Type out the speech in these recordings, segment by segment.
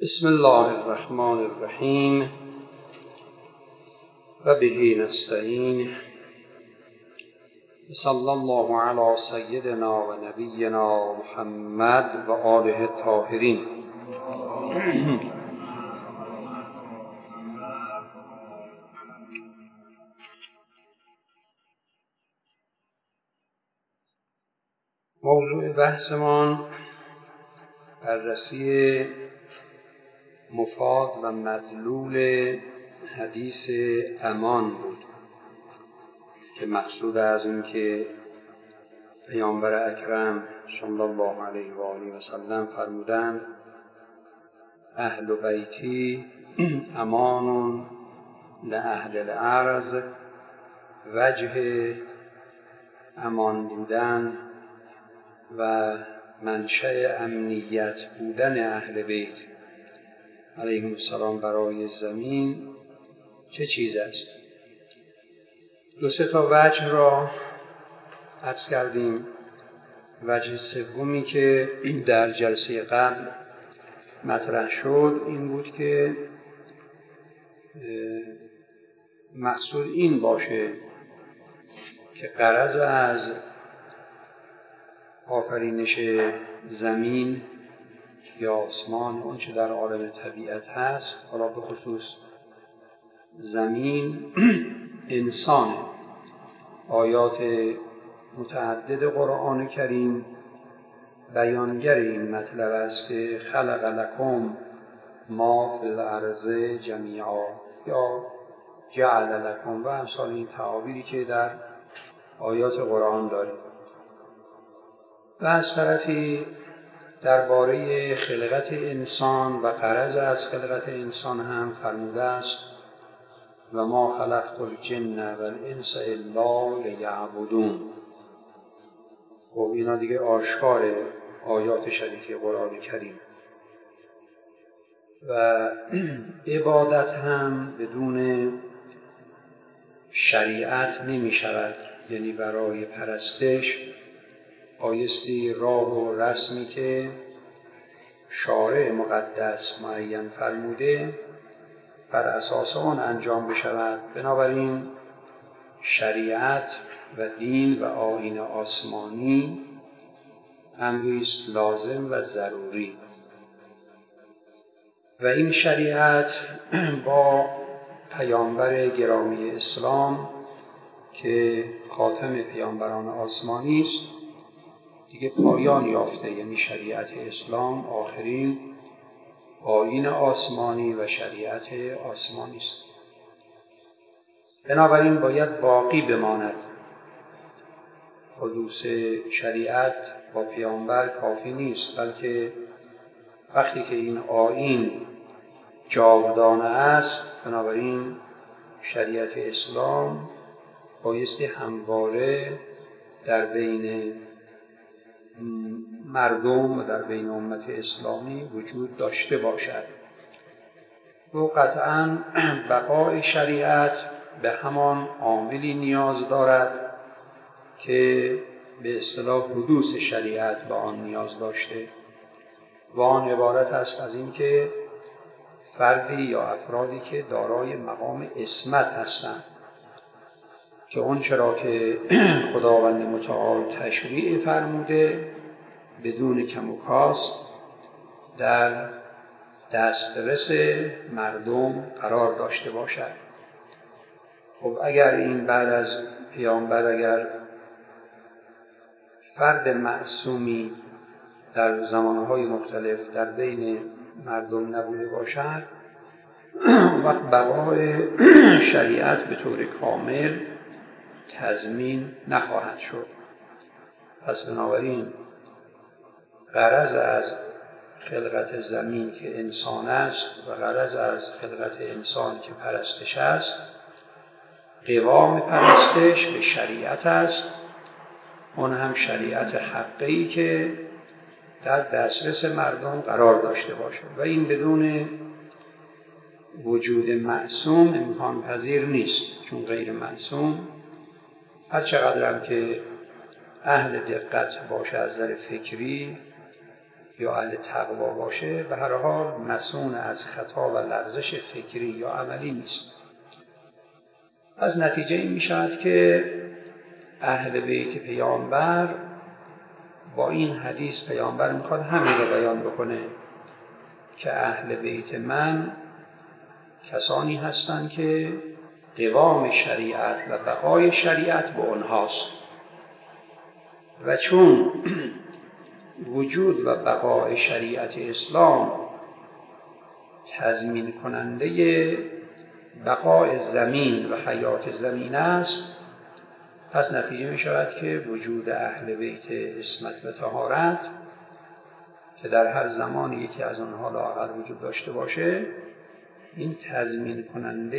بسم الله الرحمن الرحیم و به نستعین. صلی الله علی سیدنا و نبینا محمد و آله الطاهرین. موضوع بحثمان بررسی مفاد و مدلول حدیث امان بود که مقصود از این که پیامبر اکرم صلی الله علیه و آله و سلم فرمودند اهل بیتی امان لاهل الارض، وجه امان بودن و منشأ امنیت بودن اهل بیت علیهم السلام برای زمین چه چیز است؟ دو سه تا وجه را عرض کردیم. وجه سومی که در جلسه قبل مطرح شد این بود که مقصود این باشه که غرض از آفرینش زمین یا آسمان اون چه در عالم طبیعت هست، حالا به خصوص زمین انسان. آیات متعدد قرآن کریم بیانگر این مطلب است که خلق لکم ما فی الارض جمیعا یا جعل لکم و امثال این تعابیری که در آیات قرآن داریم. و از طرفی درباره خلقت انسان و غرض از خلقت انسان هم فرموده است و ما خلقت الجن و الانس الا لیعبدون. خب اینا دیگه آشکار آیات شریفه قرآن کریم. و عبادت هم بدون شریعت نمی شود، یعنی برای پرستش بایستی راه و رسمی که شارع مقدس معین فرموده بر اساس آن انجام بشود. بنابراین شریعت و دین و آیین آسمانی امری است لازم و ضروری. و این شریعت با پیامبر گرامی اسلام که خاتم پیامبران آسمانی است دیگه پایان یافته، یعنی شریعت اسلام آخرین آیین آسمانی و شریعت آسمانی است. بنابراین باید باقی بماند. حدوث شریعت با پیامبر کافی نیست، بلکه وقتی که این آیین جاودانه است، بنابراین شریعت اسلام بایستی همواره در بین مردم و در بین امت اسلامی وجود داشته باشد. و قطعاً بقای شریعت به همان عاملی نیاز دارد که به اصطلاح حدوث شریعت به آن نیاز داشته و آن عبارت است از این که فردی یا افرادی که دارای مقام عصمت هستند که اون چرا که خداوند متعال تشریع فرموده بدون کم و کاست در دسترس مردم قرار داشته باشد. خب اگر این بعد از پیامبر اگر فرد معصومی در زمانهای مختلف در بین مردم نبوده باشد، وقت بقای شریعت به طور کامل تضمین نخواهد شد. پس بنابراین غرض از خلقت زمین که انسان است و غرض از خلقت انسان که پرستش است، قوام پرستش به شریعت است، اون هم شریعت حقی که در دسترس مردم قرار داشته باشد و این بدون وجود معصوم امکان پذیر نیست، چون غیر معصوم هر چقدر هم که اهل دقت باشه از نظر فکری یا اهل تقوا باشه به هر حال مصون از خطا و لغزش فکری یا عملی نیست. از نتیجه این می شود که اهل بیت پیامبر با این حدیث پیامبر میخواد همین رو بیان بکنه که اهل بیت من کسانی هستند که قوام شریعت و بقای شریعت به اونهاست و چون وجود و بقای شریعت اسلام تضمین کننده بقای زمین و حیات زمین است، پس نتیجه می شود که وجود اهل بیت عصمت و طهارت که در هر زمان یکی از آنها لااقل وجود داشته باشه، این تضمین کننده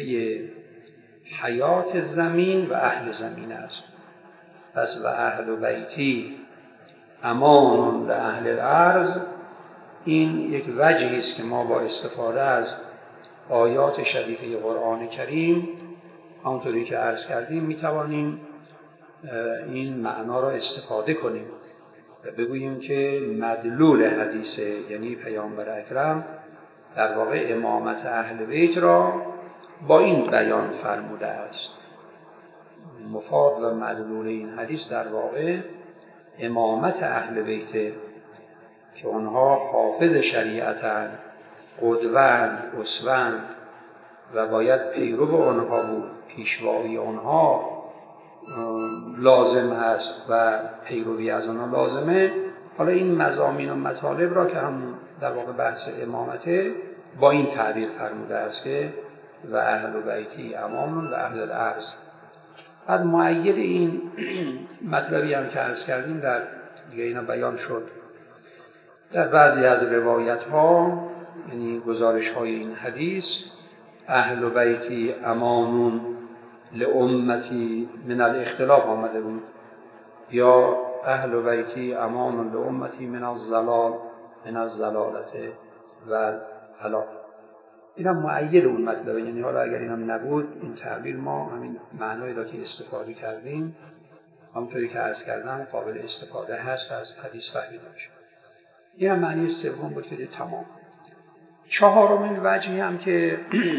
حیات زمین و اهل زمین است. پس و اهل بیتی امان لأهل الارض، این یک وجهی است که ما با استفاده از آیات شریفه قرآن کریم همونطوری که عرض کردیم میتوانیم این معنا را استفاده کنیم و بگوییم که مدلول حدیث یعنی پیامبر اکرم در واقع امامت اهل بیت را با این بیان فرموده است. مفاد و مدلول این حدیث در واقع امامت اهل بیت که آنها حافظ شریعتند، قدوه‌اند، اسوه‌اند و باید پیرو آنها بود، پیشوایی آنها لازم است و پیروی از آنها لازمه. حالا این مضامین و مطالب را که هم در واقع بحث امامته با این تعبیر فرموده است که و اهل بیتی امان و اهل الارض. بعد مؤید این مطلبی هم که عرض کردیم در دیگه اینا بیان شد در بعضی از روایت ها، یعنی گزارش های این حدیث، اهل بیتی امانون لامتی من الاختلاف آمده بود یا اهل بیتی امانون لامتی من الضلالت و هلاک. این هم مؤید اون مطلبه، یعنی حالا اگر این هم نبود این تعبیر ما همین معنایی را که استفاده کردیم همونطوری که عرض کردم قابل استفاده هست از حدیث فهمیده میشه. این هم معنی سوم بود که تمام. چهارمین وجهی هم که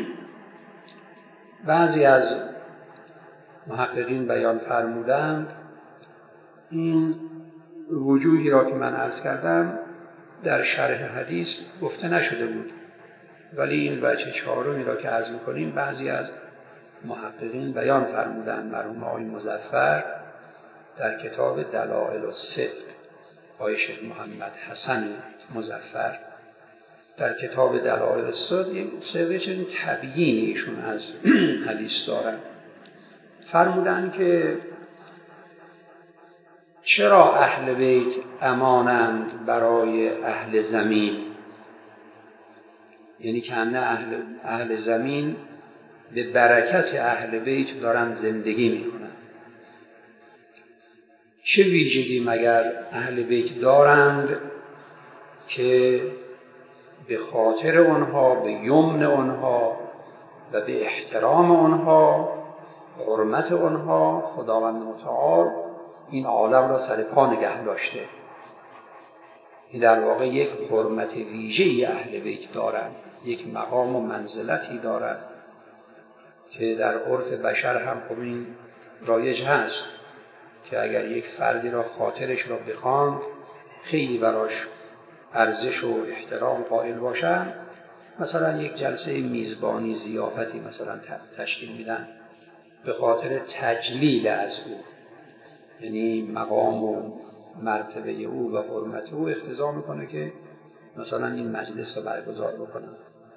بعضی از محققین بیان فرمودند، این وجوهی را که من عرض کردم در شرح حدیث گفته نشده بود، ولی این وجه چهارمی را که عرض می‌کنیم بعضی از محققین بیان فرمودند. مرحوم آقای مظفر در کتاب دلائل الصدق، آقای شیخ محمد حسن مظفر در کتاب دلائل الصدق یک سری چنین تبیینی ایشون از حدیث دارند. فرمودند که چرا اهل بیت امانند برای اهل زمین، یعنی که اهل زمین به برکت اهل بیت دارن زندگی میکنن. چه ویژگی مگر اهل بیت دارند که به خاطر آنها، به یمن آنها و به احترام آنها، حرمت آنها خداوند متعال این عالم را سر پا نگه داشته. این در واقع یک حرمت ویژه‌ای اهل بیت دارند، یک مقام و منزلتی دارند که در عرف بشر هم خب این رایج هست که اگر یک فردی را خاطرش را بخواند خیلی براش ارزش و احترام قائل باشند، مثلا یک جلسه میزبانی ضیافتی مثلا تشکیل میدن به خاطر تجلیل از او، یعنی مقام و مرتبه او و حرمت او اقتضا میکنه که مثلا این مجلس رو برگزار بکنن.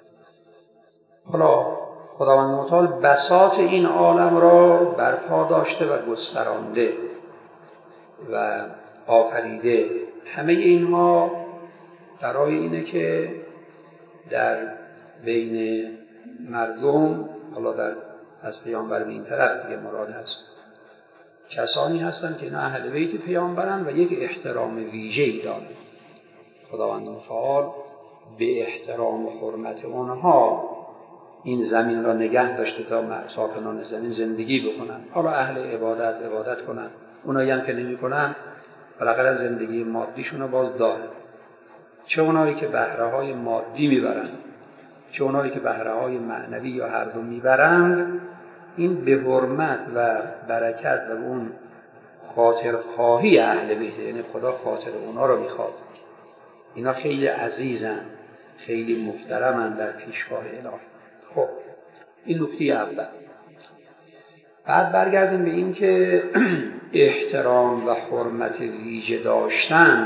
حالا خداوند متعال بساط این عالم را برپا داشته و گسترانده و آفریده. همه اینها برای اینه که در بین مردم، حالا در از پیامبر به این طرف دیگه مراد هست، کسانی هستند که نه اهل بیت پیامبرن و یک احترام ویژه‌ای دارند. خداوند متعال به احترام و حرمت آنها این زمین را نگه داشته تا ساکنان زمین زندگی بکنن. حالا اهل عبادت کنن، اونایی هم که نمی کنن بالاخره زندگی مادیشون رو باز دارن. چه اونایی که بهره‌های مادی میبرند، چه اونایی که بهره‌های معنوی یا هر دو میبرند، این به حرمت و برکت و اون خاطرخواهی اهل بیت، یعنی خدا خاطر اونا رو میخواد. اینا خیلی عزیزن، خیلی محترمن در پیشگاه الهی. خب این نکته اول. بعد برگردیم به این که احترام و حرمت ویژه داشتن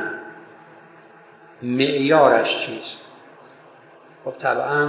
معیارش چیست؟ خب طبعا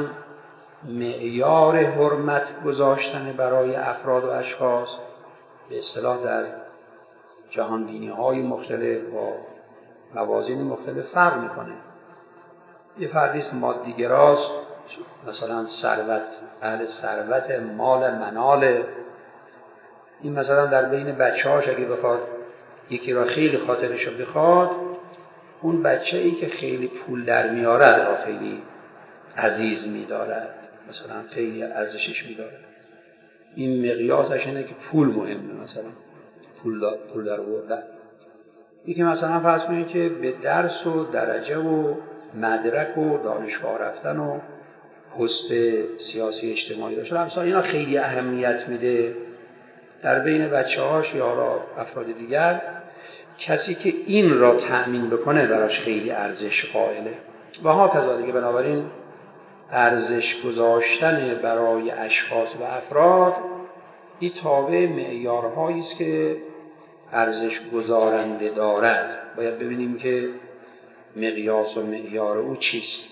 معیار حرمت گذاشتن برای افراد و اشخاص به اصطلاح در جهان بینی های مختلف با موازین مختلف فرق میکنه. یه فردیست مادیگراست، مثلا ثروت، اهل ثروت، مال، منال. این مثلا در بین بچه‌هاش اگه بخواد یکی را خیلی خاطرش رو بخواد، اون بچه ای که خیلی پول در میارد را خیلی عزیز میدارد، مثلا خیلی ارزشش میدارد. این مقیاسش اینه که پول مهمه، مثلا پول در آوردن. یکی مثلا فرض کنید که به درس و درجه و مدرک و دانشگاه رفتن و پست سیاسی اجتماعی داشتن، مثلا اینا خیلی اهمیت میده در بین بچه‌هاش یا افراد دیگر. کسی که این را تأمین بکنه براش خیلی ارزش قائله و ها کذا دیگه. بنابراین ارزش گذاشتن برای اشخاص و افراد این تابع معیارهایی است که ارزش گذارنده دارد. باید ببینیم که مقیاس و معیار او چیست.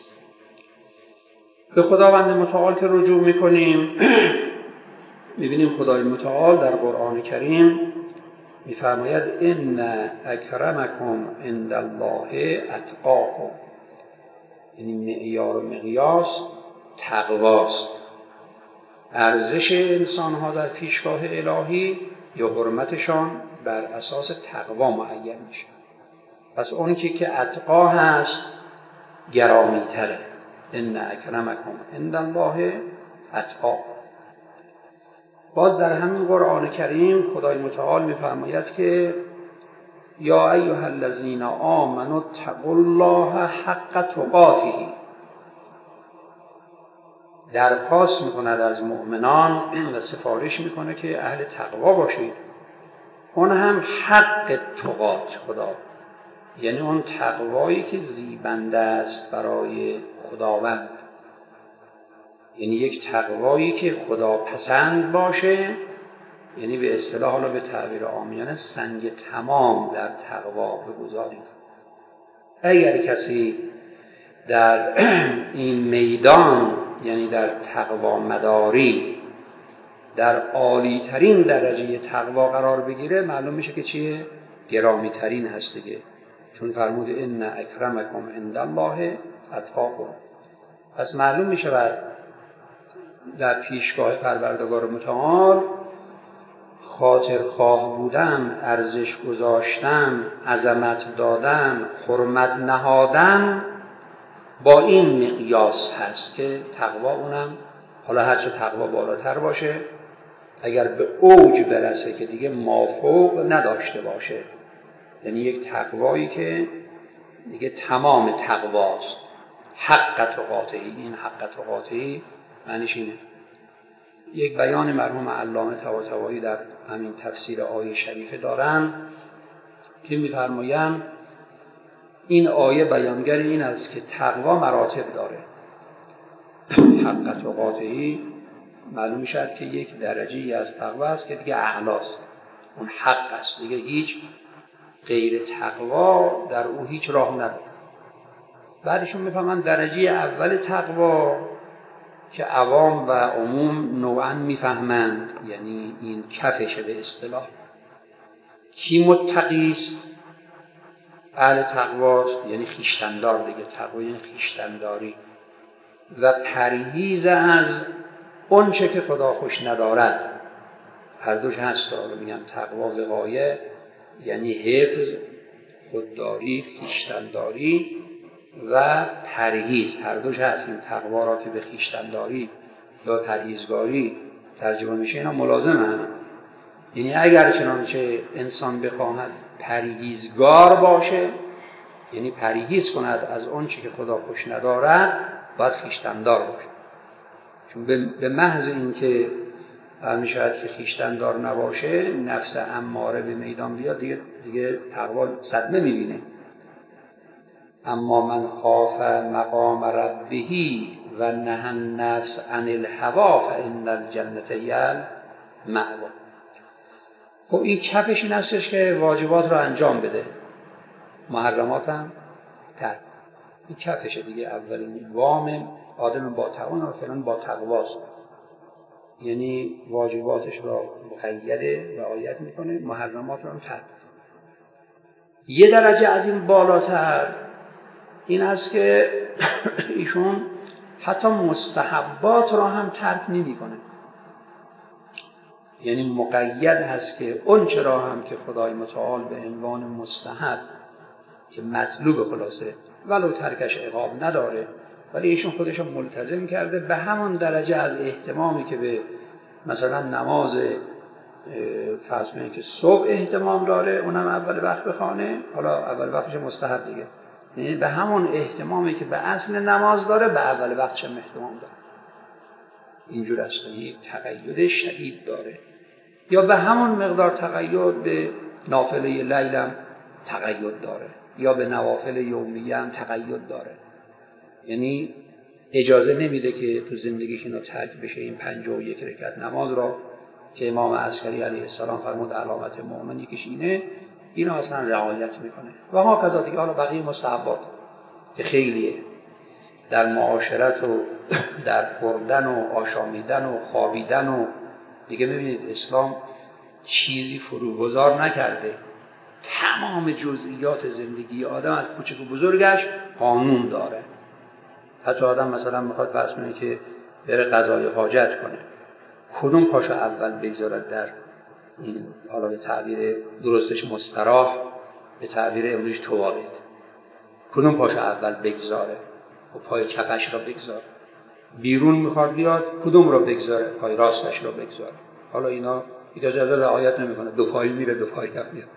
به خداوند متعال که رجوع میکنیم میبینیم خدای متعال در قرآن کریم میفرماید ان اکرمکم عند الله اتقاکم، یعنی معیار و مقیاس تقواست. ارزش انسان ها در پیشگاه الهی یا حرمتشان بر اساس تقوا معین میشه. پس اون که اتقا هست گرامی تره. ان اکرمکم عند الله اتقاکم. باز در همین قرآن کریم خدای متعال میفرماید که یا ایها الذین آمنوا اتقوا الله حق تقاته، درخواست میکند از مؤمنان و سفارش میکنه که اهل تقوا باشید. اون هم حق تقات خدا، یعنی اون تقوایی که زیبنده است برای خداوند، یعنی یک تقوایی که خدا پسند باشه، یعنی به اصطلاح حالا به تعبیر عامیانه سنگ تمام در تقوا بگذاریم. اگر کسی در این میدان، یعنی در تقوا مداری، در عالی ترین درجه تقوا قرار بگیره، معلوم میشه که چیه؟ گرامی ترین هست دیگه، چون فرمود ان اکرمکم عند الله اتقاکم. پس معلوم میشه در پیشگاه پروردگار متعال خاطرخواه بودن، ارزش گذاشتن، عظمت دادن، حرمت نهادن با این مقیاس هست که تقوا اونم حالا هرچه تقوا بالاتر باشه، اگر به اوج برسه که دیگه مافوق نداشته باشه، یعنی یک تقوایی که دیگه تمام تقواست. حق تقاته، این حق تقاته معنیش اینه. یک بیان مرحوم علامه طباطبایی در همین تفسیر آیه شریفه دارن که می‌فرمایند این آیه بیانگر این است که تقوا مراتب داره. حق تقاته معلوم میشه که یک درجه‌ای از تقوا است که دیگه اعلاست، اون حق است، دیگه هیچ غیر تقوا در او هیچ راه نداره. بعدشون میفهمن درجه اول تقوا که عوام و عموم نوعا میفهمند، یعنی این کفشه به اصطلاح. کی متقیست؟ اهل تقواست، یعنی خویشتندار دیگه. تقوا یعنی خویشتنداری و پرهیز از اون چه که خدا خوش ندارد. هر دوش هست. رو میگن تقوا وقایه، یعنی حفظ، خودداری، خویشتنداری و پرهیز. هر دوش هست. این تقوا را که به خویشتنداری یا پرهیزگاری ترجمه میشه اینا ملازم هم. یعنی اگر چنانچه انسان بخواهد پرهیزگار باشه، یعنی پرهیز کند از اون چی که خدا خوش ندارد، باید خویشتن‌دار باشه. چون به محض اینکه میشود که خویشتن‌دار نباشه، نفس اماره به میدان بیاد، دیگه تقوا صدمه میبینه. اما من خاف مقام ربه و نهى النفس عن الهوى فإن الجنة هي المأوى. خب این کفش این هستش که واجبات رو انجام بده، محرمات هم ترک. این کفشه دیگه. اولین وام آدم با تقوا مثلا با تقواست، یعنی واجباتش را مقیده رعایت میکنه، محرمات رو هم ترک. یه درجه از این بالاتر این است که ایشون حتی مستحبات را هم ترک نمیکنه، یعنی مقید هست که اون چرا هم که خدای متعال به عنوان مستحب که مطلوب خلاصه ولو ترکش عقاب نداره، ولی ایشون خودش رو ملتزم کرده به همون درجه از اهتمامی که به مثلا نماز فرض کنید که صبح اهتمام داره، اونم اول وقت بخونه، حالا اول وقتش مستحب دیگه، یعنی به همون اهتمامی که به اصل نماز داره به اول وقتش اهتمام داره. اینجور است، یعنی تقید شدید داره. یا به همون مقدار تقید به نافله لیلم تقید داره، یا به نوافل یومیه هم تقید داره. یعنی اجازه نمیده که تو زندگیش اینا ترک بشه. این 51 رکعت نماز را که امام عسکری علیه السلام فرمود علامت مؤمن یکیش اینه، اینا اصلا رعایت میکنه. و ها کذا دیگه. حالا بقیه مستحبات که خیلیه، در معاشرت و در خوردن و آشامیدن و خوابیدن و دیگه ببینید اسلام چیزی فروگذار نکرده. تمام جزئیات زندگی آدم از کوچک و بزرگش قانون داره. حتی آدم مثلا میخواد فرض کنه که بره قضای حاجت کنه، کدوم پاشو اول بگذارد در این، حالا به تعبیر درستش مستراح، به تعبیر امروز توالت، کدوم پاشو اول بگذاره؟ و پای چپش را بگذاره. بیرون میخواد بیاد، کدوم را بگذاره؟ پای راستش را بگذاره. حالا اینا اجازه رعایت نمیکنه، دو پایی میره دو پایی هم میاد.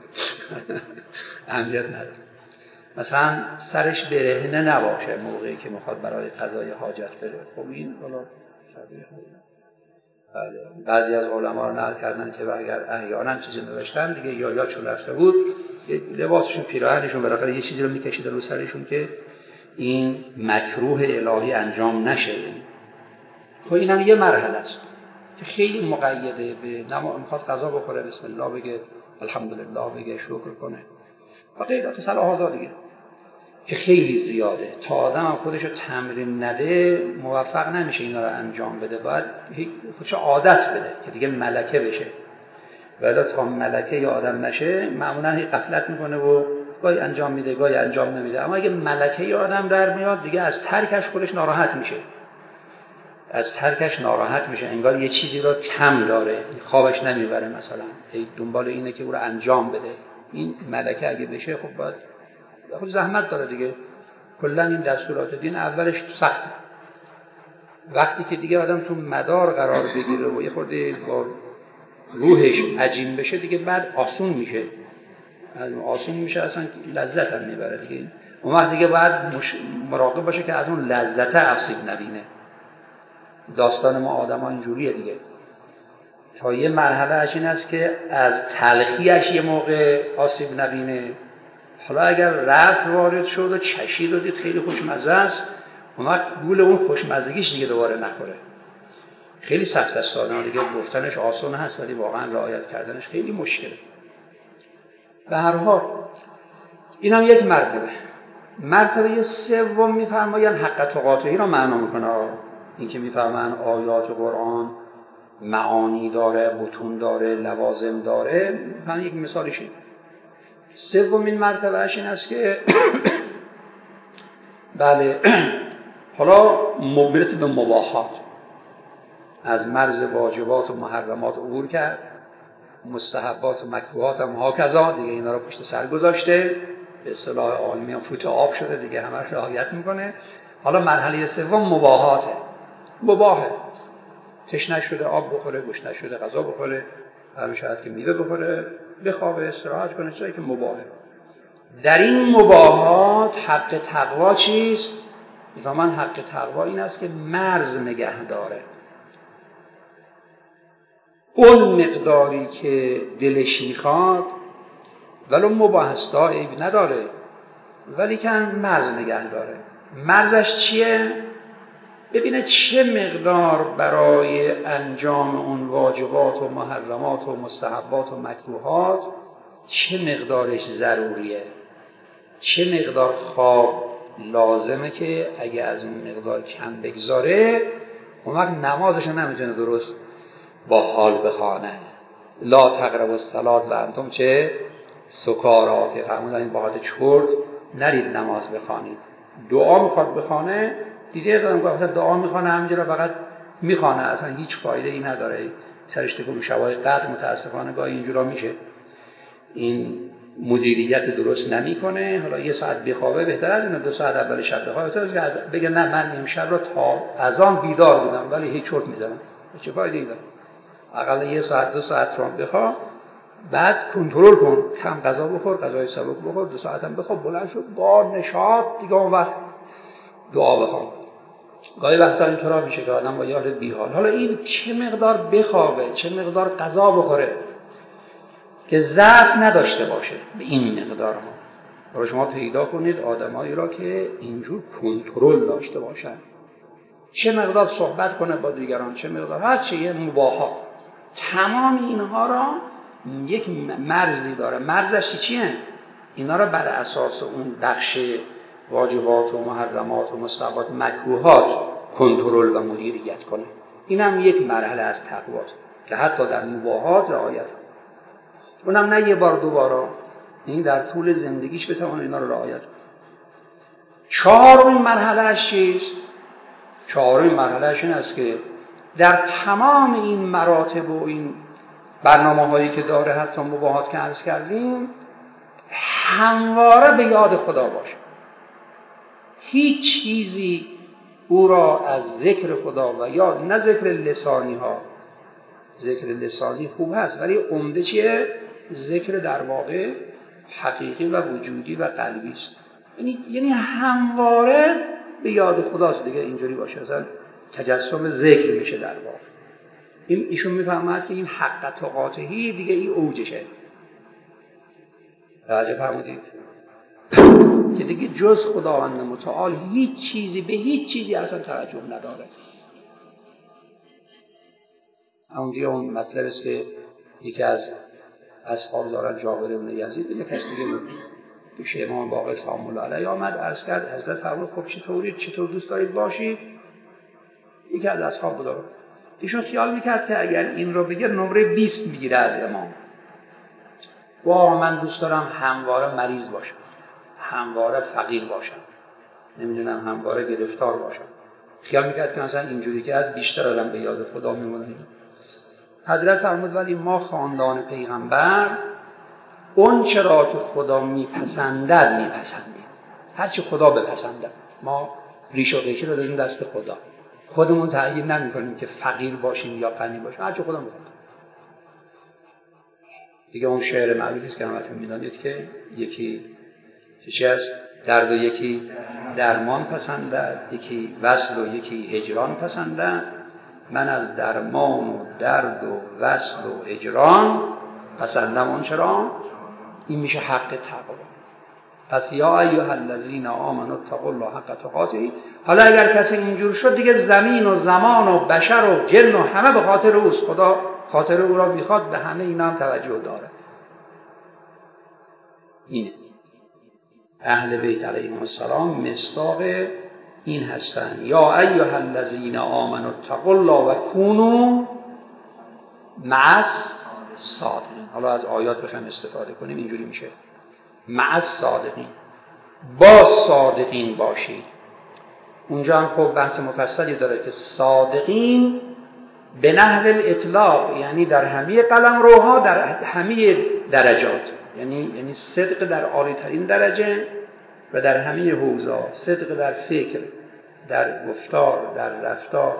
اهمیت نداره. مثلا سرش برهنه نباشه موقعی که میخواد برای قضای حاجت بره. خب این حالا شبیه بله. بعضی از علما رو نقل کردن که اگر احیانا چیزی نوشتن دیگه یا یادشون رفته بود، لباسشون پیراهنشون بالاخره یه چیزی رو میکشیدن رو سرشون که این مکروه الهی انجام نشه. خب این هم یه مرحله است که خیلی مقیده به نما. میخواد غذا بخوره بسم الله بگه، الحمدلله بگه، شکر کنه و غیرات صلاحات دیگه که خیلی زیاده. تا آدم خودش رو تمرین نده موفق نمیشه اینا رو انجام بده. باید خودش عادت بده که دیگه ملکه بشه. ولی تا ملکه یا آدم نشه معمولا غفلت میکنه و گاهی انجام میده گاهی انجام نمیده. اما اگه ملکه یا آدم در میاد دیگه از ترکش خودش ناراحت میشه. از ترکش ناراحت میشه، انگار یه چیزی رو کم داره، خوابش نمیبره مثلا، دنبال اینه که او رو انجام بده. این ملکه اگه بشه خب باید خود زحمت داره دیگه. کلا این دستورات دین اولش سخته. وقتی که دیگه آدم تو مدار قرار بگیره و یه خورده با روحش عجین بشه دیگه بعد آسون میشه. آسون میشه اصلا لذت هم میبره دیگه. اون وقت دیگه باید مراقب باشه که از اون لذت آسیب نبینه. داستان ما آدم ها اینجوریه دیگه. تا یه مرحله اش این است که از تلخیش یه موقع آسیب نبینه. حالا اگر رفت وارد شد و چشید و دید خیلی خوشمزه است، اون وقت گول اون خوشمزگیش دیگه دوباره نخوره. خیلی سخت است آدم دیگه. گفتنش آسان هست ولی واقعا رعایت کردنش خیلی مشکله. به هر حال این هم یک مرتبه. مرتبه سوم میفرمایند حق تقاطعی را معنا میکنه. این که میفرمایند آیات قرآن معانی داره، بطون داره، لوازم داره. من یک مثالش این. سومین مرتبهش این است که بله حالا مبرت به مباحات، از مرز واجبات و محرمات عبور کرد، مستحبات و مکروهات هم هاکذا دیگه اینا رو پشت سر گذاشته، به اصطلاح عالمیان فوت آب شده دیگه، همه رعایت میکنه. حالا مرحله سوم مباحاته. مباحه، تشنه شده آب بخوره، گوش نشده غذا بخوره، هر شاید که میوه بخوره، بخوابه، استراحت کنه، چیزایی که مباحه. در این مباحات حق تقوا چیست؟ من حق تقوا این است که مرز نگه داره. اون مقداری که دلش میخواد ولو مباح است عیب نداره، ولی که مرز نگه داره. مرزش چیه؟ ببینه چه مقدار برای انجام اون واجبات و محرمات و مستحبات و مکروهات چه مقدارش ضروریه، چه مقدار خواب لازمه که اگه از اون مقدار کم بگذاره اون وقت نمازش نمیتونه درست با حال بخوانه. لا تقربوا الصلاة و انتم چه سکارا، که فرمودن با حالت چرت نرید نماز بخوانید. دعا میخواد بخوانه، دیگه دادم گفت دعا میخوانه همینجوری فقط میخوانه، اصلا هیچ فایده ای نداره. سرش تکون شبای قدر متاسفانه گاهی اینجورا میشه، این مدیریت درست نمیکنه. حالا یه ساعت بخوابه بهتر از اینه 2 ساعت اول شب بخوابه، بگه نه من امشب رو تا اذان بیدار بودم ولی هیچ چرت میزنم، چه فایده ای داره؟ اقل 1 ساعت 2 ساعت رو بخواب، بعد کنترل کن، کم غذا بخور، غذای سبک بخور، 2 ساعت هم بخواب، بلند شد با نشاط دیگه اون وقت دعا بخوان. گاهی وقتا اینطورا میشه که آدم با یه حالت بی‌حال، حالا این چه مقدار بخوابه، چه مقدار غذا بخوره که ضعف نداشته باشه به این مقدارها. برای شما پیدا کنید آدمایی را که اینجور کنترل داشته باشن، چه مقدار صحبت کنه با دیگران، چه مقدار هر چیه مباحات، تمام اینها را یک مرزی داره. مرزش چیه؟ اینا را بر اساس اون بخش واجبات و محرمات و مستحبات مکروهات کنترل و مدیریت کنه. این هم یک مرحله از تقواست که حتی در مباحات رعایت کنه. اونم نه یه بار 2 بار، این در طول زندگیش بتونه اینا رو رعایت کنه. 4مین مرحله چیست؟ 4مین مرحله این است که در تمام این مراتب و این برنامه‌هایی که داره، حتی مباحات که عرض کردیم، همواره به یاد خدا باشه. هیچ چیزی او را از ذکر خدا و یا نه ذکر لسانی ها، ذکر لسانی خوب هست ولی عمده چیه؟ ذکر در واقع حقیقی و وجودی و قلبی است. یعنی همواره به یاد خداست دیگه، اینجوری باشه اصلا تجسم ذکر میشه در واقع. ایشون میفهمد که این حق تقاطعی دیگه این اوجشه. توجه فرمودید که دیگه جز خداوند متعال هیچ چیزی به هیچ چیزی اصلا توجه نداره. اون دیگه اون مطلب است که یکی از اصحاب دارد جابر بن یزید یک کس دیگه بود پیش امام باقر سلام الله علیه آمد، عرض کرد حضرت فرمود خب چطور دوست دارید باشید؟ یکی از اصحاب بود. ایشون خیال میکرد که اگر این رو بگه نمره 20 میگیره از امام. من دوست دارم همواره مریض باشم، همواره فقیر باشم، نمیدونم همواره گرفتار باشم. خیال میکرد که مثلا اینجوری که از بیشتر آدم به یاد خدا میمونه. حضرت فرمود ولی ما خاندان پیغمبر اون چرا که خدا میپسندد میپسندیم، هرچی خدا بپسندد. ما ریش و ریشه رو داریم دست خدا، خودمون تعیین نمی‌کنیم که فقیر باشیم یا غنی باشیم، هرچی خدا می‌خواد. دیگه اون شعر معروفی است که همتون می‌دونید که یکی چیزی است، درد و یکی درمان پسندد، یکی وصل و یکی هجران پسندد. من از درمان و درد و وصل و هجران پسندم اون چرا؟ این میشه حق تقوا. پس یا ایها الذین آمنوا اتقوا الله حق تقاته. حالا اگر کسی اینجور شد دیگه زمین و زمان و بشر و جن و همه به خاطر اوست. خدا خاطر او را میخواد، به همه اینا هم توجه داره. اینه اهل بیت علیهم السلام مصداق این هستن. یا ایها الذین آمنوا اتقوا الله و کونوا مع الصادقین. حالا از آیات بخوایم استفاده کنیم اینجوری میشه مع الصادقین، با صادقین باشید. اونجا هم خب بحث مفصلی داره که صادقین به نحو الاطلاق یعنی در همه قلمروها، در همه درجات، یعنی صدق در عالی‌ترین درجه و در همه حوزه، صدق در فکر، در گفتار، در رفتار،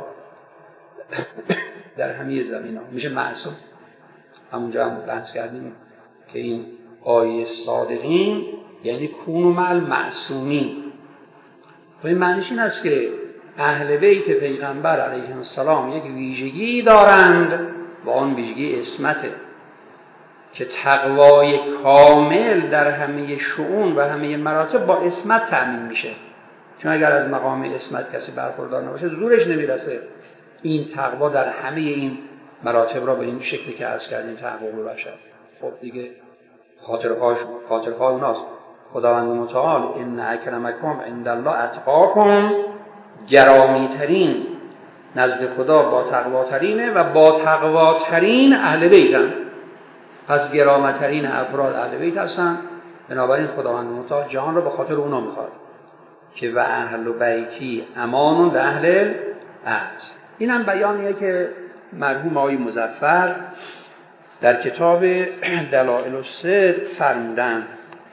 در همه زمینه‌ها میشه معصوم. همونجا هم بحث کردیم که این آیه صادقین یعنی کونوا مع المعصومین. و این معنیش این است که اهل بیت پیغمبر علیه السلام یک ویژگی دارند و آن ویژگی عصمته که تقوای کامل در همه شؤون و همه مراتب با عصمت تأمین میشه. چون اگر از مقام عصمت کسی برخوردار نباشه زورش نمیرسه این تقوا در همه این مراتب را به این شکلی که عرض کردیم تحقق ببخشد. خب دیگه خاطرها اوناست. خداوند متعال ان اکرمکم عند الله اتقاکم، گرامی‌ترین نزد خدا با تقواترینه و با تقواترین اهل بیتن. پس گرامترین افراد اهل بیت هستن. بنابراین خداوند متعال جهان را به خاطر اونا میخواد که و اهل بیتی امان به اهل الارض. این هم بیانیه که مرحوم آقای مظفر در کتاب دلائل الصدق فرمودن.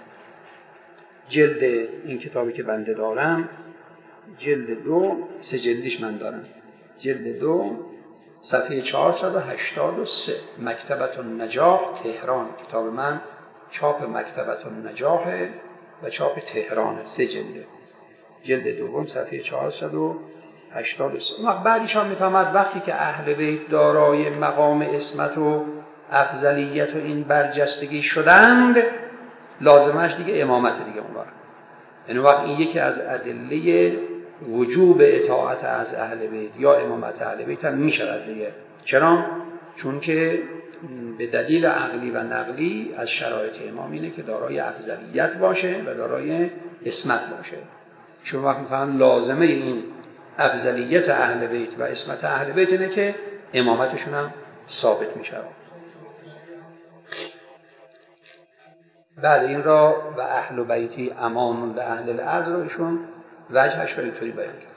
جلد این کتابی که بنده دارم جلد 2، 3 جلدیش من دارم، جلد 2 صفحه 483 مکتبة النجاح تهران. کتاب من چاپ مکتبة النجاح و چاپ تهران، 3 جلده. جلد دوم صفحه 483. بعدش هم میفهمد وقتی که اهل بیت دارای مقام عصمت و افضلیت و این برجستگی شدند لازمش دیگه امامت دیگه اون وقت. یعنی وقت این یکی از ادله وجوب اطاعت از اهل بیت یا امامت اهل بیت هم میشود دیگه. چرا؟ چون که به دلیل عقلی و نقلی از شرایط امام اینه که دارای افضلیت باشه و دارای عصمت باشه. چون وقت میفهمن لازمه این افضلیت اهل بیت و عصمت اهل بیت اینه که امامتشون هم ثابت میشه. بله این را و اهل بیتی امان به اهل الارض رو ایشون وجهش رو اینطوری بیان کرد.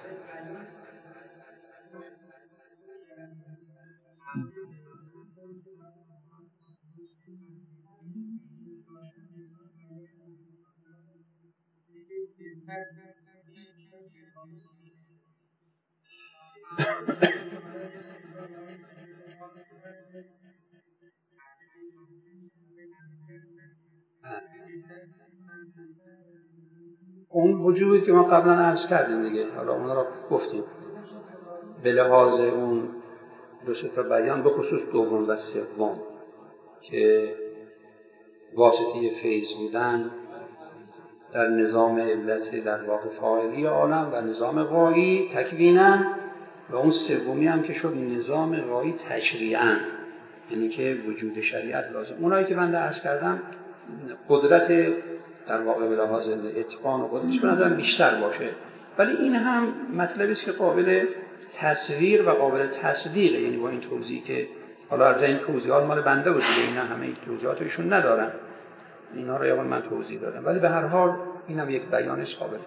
اون وجودی که ما قبلا عرض کردیم دیگه، حالا اون را گفتیم به لحاظ اون دو تا بیان، به خصوص دوم و سوم که واسطه فیض بودن در نظام علتی در واقع فاعلی عالم و نظام غایی تکوینن، و اون سومی هم که شد نظام غایی تشریعاً، یعنی که وجود شریعت لازم. اونایی که بنده عرض کردم قدرت در واقع به لحاظ اتقان و قدرتش به نظر بیشتر باشه، ولی این هم مطلبی است که قابل تصویر و قابل تصدیقه. یعنی با این توضیحی که حالا از این توضیحات مال بنده بود دیگه، اینا همه این توضیحاتشون ندارن، اینا رو من توضیح دادم، ولی به هر حال اینم یک بیانش قابل.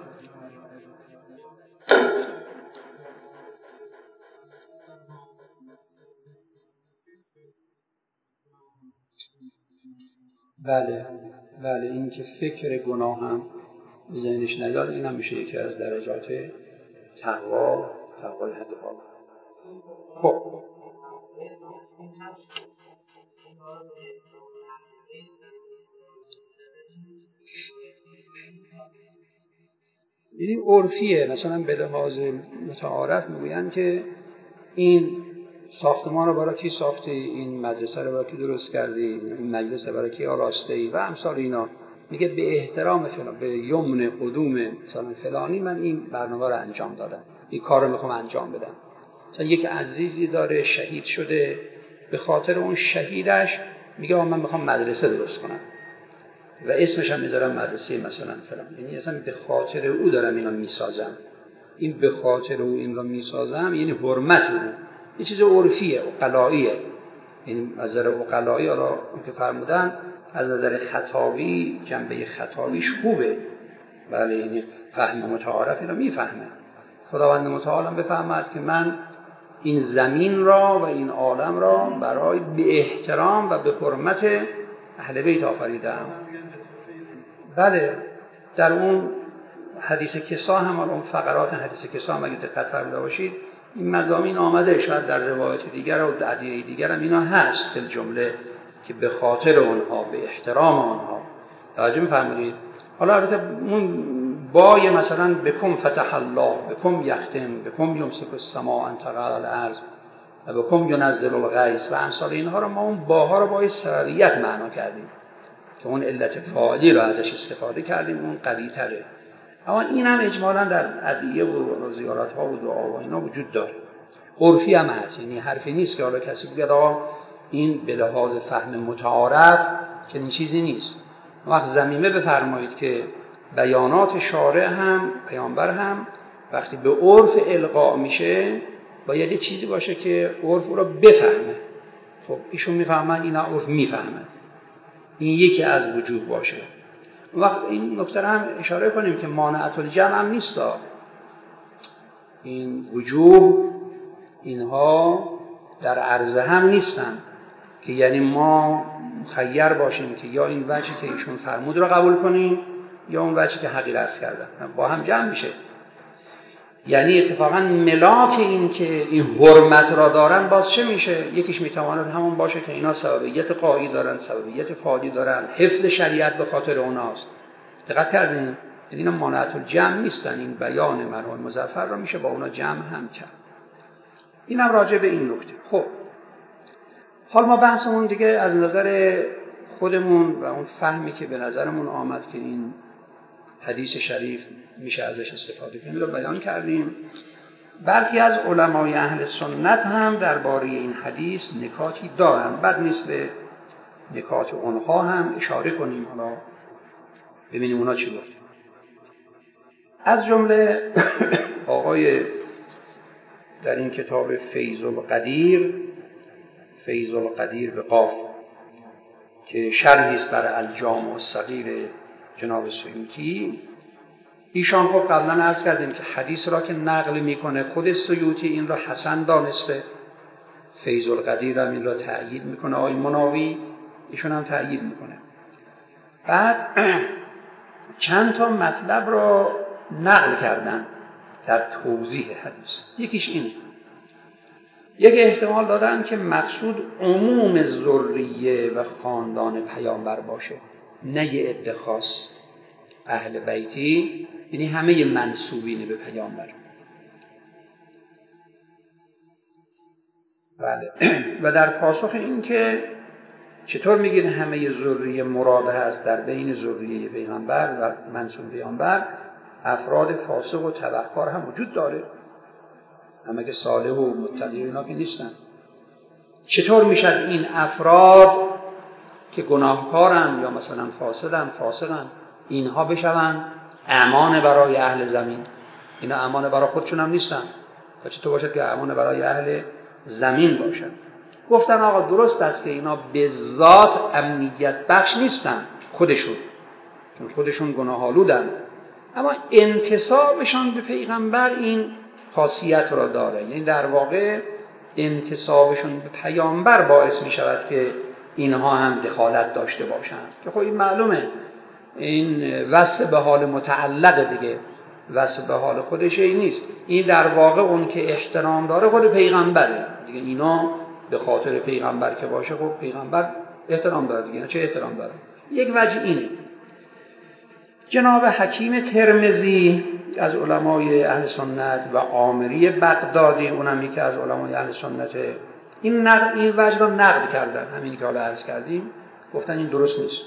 بله این که فکر گناه هم ذهنش نیاد، این هم میشه یکی از درجات تقوا الحق. خب این عرفیه، مثلا به لحاظ متعارف میگوین که این ساختمان رو برای کی ساختی، این مدرسه رو برای کی درست کردی، این مجلس رو برای کی آراستی و امثال اینا. میگه به احترام فلان، به یمن قدوم مثلا فلانی من این برنامه رو انجام دادم، این کار رو میخوام انجام بدم. مثلا یک عزیزی داره شهید شده، به خاطر اون شهیدش میگه من میخوام مدرسه درست کنم و اسمش هم میذارم مدرسه مثلا فلان. یعنی اصلا به خاطر او دارم اینو میسازم. این به خاطر او این رو میسازم یعنی حرمت او. یه چیز عرفیه، عقلاییه. یعنی از نظر عقلایی را اون که فرمودن از نظر خطابی، جنبه خطابیش خوبه. بله یعنی فهم متعارفی رو میفهمه. خداوند متعال هم بفهمد که من این زمین را و این عالم را برای به احترام و به حرمت اهل بیت آفریدم. بله در اون حدیث کسا هم، اون فقرات حدیث کسا هم اگه دقت فرموده باشید این مضامین آمده، شاید در روایت دیگر و ادعیه دیگر هم اینا هست در جمله که به خاطر اونها، به احترام آنها. توجه می‌فرمایید حالا البته اون بای مثلا بکم فتح الله، بکم یختم، بکم یمسک السماء ان تقع علی الارض، بکم ینزل الغیث و امثال اینها رو ما اون باها رو با سریعت معنا کردیم که اون علت فاعلی رو ازش استفاده کردیم، اون قوی تره. اما این هم اجمالا در ادعیه و زیارت ها و دعا و اینا وجود داره، عرفی هم هست، یعنی حرفی نیست که حالا کسی بگه آقا این به لحاظ فهم متعارف که این چیزی نیست. وقت ضمیمه بفرمایید که بیانات شارع هم پیامبر هم وقتی به عرف القا میشه باید یه چیزی باشه که عرف رو بفهمه. خب ایشون میفهمن، اینا عرف میفهمن، این یکی از وجوه باشه. وقت این نکته هم اشاره کنیم که مانعت الجمع هم نیست. این وجوه اینها در عرضه هم نیستن که یعنی ما مخیر باشیم که یا این وجهی که ایشون فرمود رو قبول کنیم یا اون وجهی که حقیر عرض کردن، با هم جمع میشه. یعنی اتفاقا ملاک این که این حرمت را دارن باز چه میشه؟ یکیش میتواند همون باشه که اینا سببیت قایی دارن، سببیت فاعلی دارن، حفظ شریعت به خاطر اوناست. دقت کردین؟ یعنی اینا مانعت الجمع نیستن، این بیان مرحوم مظفر را میشه با اونا جمع هم کرد. اینم راجع به این نکته. خب حال ما بحثمون دیگه از نظر خودمون و اون فهمی که به نظرمون آمد که این حدیث شریف میشه ازش استفاده کنیم رو بیان کردیم. برخی از علمای اهل سنت هم درباره این حدیث نکاتی دارن، بد نیست به نکات اونها هم اشاره کنیم، حالا ببینیم اونا چی گفت. از جمله آقای در این کتاب فیض القدیر به قاف که شرحی است بر الجامع الصغیر جناب سیوطی، ایشان خب قبلا عرض کردیم که حدیث را که نقل میکنه خود سیوطی این را حسن دانسته، فیض القدیر هم این را تأیید میکنه، آقای مناوی ایشون هم تأیید میکنه. بعد چند تا مطلب را نقل کردن در توضیح حدیث. یکیش اینه، یک احتمال دادن که مقصود عموم ذریه و خاندان پیامبر باشه، نه یه عده خاص اهل بیتی، یعنی همه منسوبین به پیامبر. بله. و در پاسخ این که چطور میگین همه ذریه مراد هست، در بین ذریه پیغمبر و منسوب پیامبر افراد فاسق و تبهکار هم وجود داره، همه که صالح و متقی اینا که نیستن. چطور میشد این افراد که گناهکارن یا مثلا فاسقن اینها بشون امان برای اهل زمین؟ اینا امان برای خودشون هم نیستن، و چطور باشد که امان برای اهل زمین باشن؟ گفتن آقا درست است که اینا به ذات امنیت بخش نیستن خودشون گناه آلودن، اما انتسابشان به پیغمبر این خاصیت را داره. یعنی در واقع انتسابشون به پیامبر باعث می شود که اینها هم دخالت داشته باشند، که خب این معلومه، این وصف به حال متعلق دیگه، وصف به حال خودش این نیست. این در واقع اون که احترام داره خود پیغمبره دیگه، اینا به خاطر پیغمبر که باشه خب پیغمبر احترام داره دیگه، چه احترام داره؟ یک وجه اینه. جناب حکیم ترمذی از علمای اهل سنت و عامری بغدادی، اونم یکی از علمای اهل سنت، این وجه را نقد کردن، همینی که حالا عرض کردیم، گفتن این درست نیست.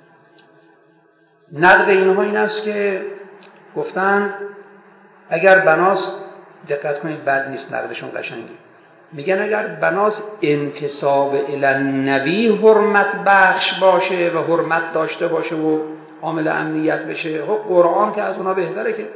نقد اینها این است که گفتن اگر بناس، دقت کنید بد نیست نقدشون قشنگه، میگن اگر بناس انتساب الی النبی حرمت بخش باشه و حرمت داشته باشه و عامل امنیت بشه، خب قرآن که از اونا بهتره، که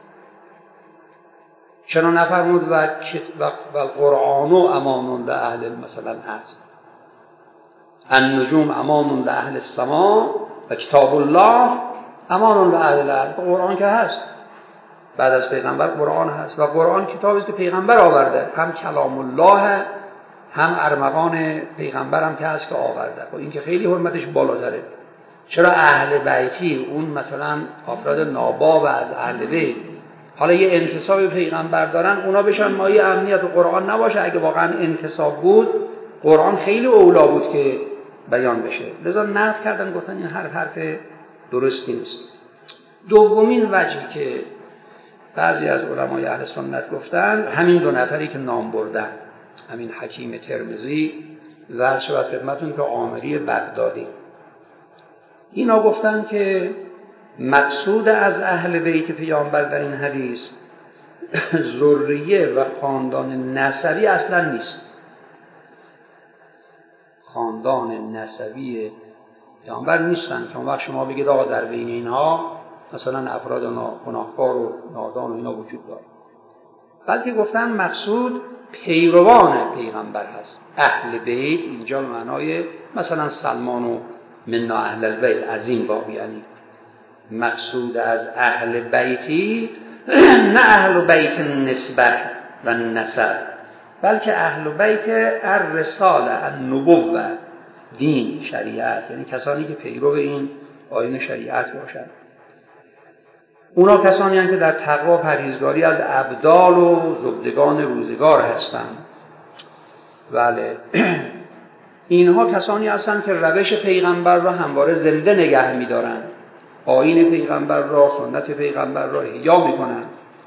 چرا نفرمود و القرآن امان لأهل مثلا هست، النجوم امان لأهل السماء و کتاب الله امان لأهل الارض؟ قرآن که هست، بعد از پیغمبر قرآن هست و قرآن کتابی است که پیغمبر آورده، هم کلام الله هم ارمغان پیغمبر هم که هست که آورده، و این که خیلی حرمتش بالاتره. چرا اهل بیتی اون مثلا افراد ناباب از اهل بیت حالا یه انتساب به پیغمبر دارن، اونا بشن مایه امنیت و قرآن نباشه؟ اگه واقعا انتساب بود قرآن خیلی اولا بود که بیان بشه. لذا نقد کردن، گفتن این حرف درستی نیست. دومین وجهی که بعضی از علمای اهل سنت گفتن، همین دو نفری که نام بردن، همین حکیم ترمذی و شاید خدمتون که عامری بغدادی، اینا گفتن که مقصود از اهل بیت پیامبر در این حدیث ذریه و خاندان نسبی اصلا نیست. خاندان نسبی پیامبر نیستن که اون وقت شما بگید آقا در بین اینها مثلا افراد گناهکار و نادان و اینا وجود داره، بلکه گفتن مقصود پیروان پیغمبر هست. اهل بیت اینجا معنای مثلا سلمان و منا اهل البیت از این باب، یعنی مقصود از اهل بیتی نه اهل بیت نسبت و نسب، بلکه اهل بیت الرساله النبوه، دین، شریعت، یعنی کسانی که پیرو این آیین شریعت باشند. اونا کسانی هستند که در تقوا پرهیزگاری از ابدال و زبدگان روزگار هستند. بله اینها کسانی هستند که روش پیغمبر را همواره زنده نگه می‌دارند، آیین پیغمبر را، سنت پیغمبر را احیا می‌کنند.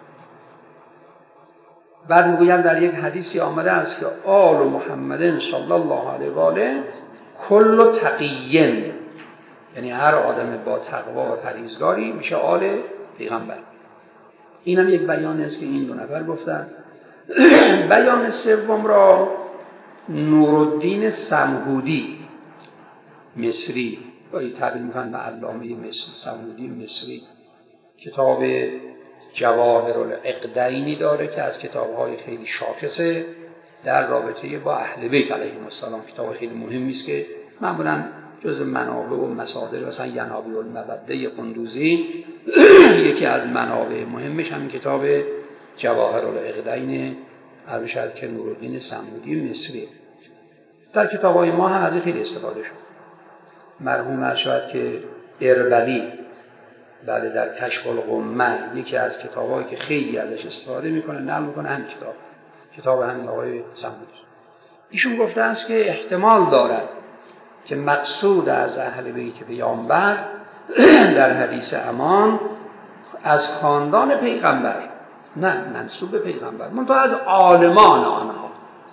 بعد میگویم در یک حدیثی آمده است که آل محمد صلی الله علیه و آله کل تقیین، یعنی هر آدم با تقوا و پرهیزگاری میشه آل پیغمبر. این هم یک بیان است که این دو نفر گفتن. بیان سوم را نورالدین سمهودی مصری، گاهی تعبیر میکنن به علامه مصری، سمهودی مصری، کتاب جواهر العقدینی داره که از کتاب‌های خیلی شاخصه در رابطه با اهل بیت علیهم السلام. کتاب خیلی مهمی است که معمولاً جز منابع و مصادر، مثلا ینابیع المودة قندوزی یکی از منابع مهمش همین کتاب جواهر العقدین ارشد که نورالدین سمهودی مصری. در کتاب‌های ما هم از خیلی استفاده شد. مرحوم ارشد که اربلی بله در کشف الغمه یکی از کتابایی که خیلی ازش استفاده میکنه، نقل میکنه، همین کتاب همین آقای سمهودی. ایشون گفته است که احتمال دارد که مقصود از اهل بیت پیامبر در حدیث امان از خاندان پیغمبر، نه منسوب پیغمبر، منتها از عالمان آنها،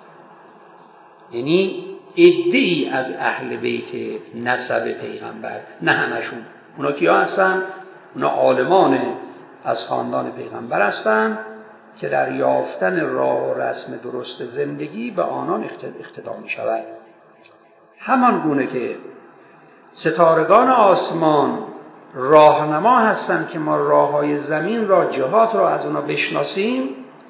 یعنی عده‌ای از اهل بیت نسب پیغمبر، نه همشون. اونا کیا هستن؟ اونا عالمان از خاندان پیغمبر هستن که در یافتن راه و رسم درست زندگی به آنان اقتدا می شود. همان گونه که ستارگان آسمان راهنما هستند که ما راههای زمین را، جهات را از اونا بشناسیم،